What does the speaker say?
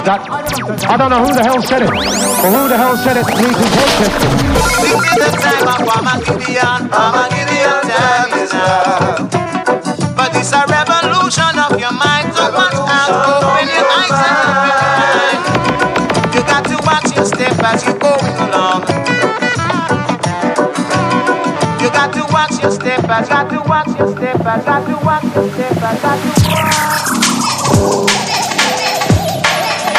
That, I don't know who the hell said it, but who the hell said it needs his head tested. This is the time of Armageddon time is now. But it's a revolution of your mind, so watch out, open your eyes and mind. You got to watch your step as you're going along. You got to watch your step, got to watch your step, got to watch your step, got to watch.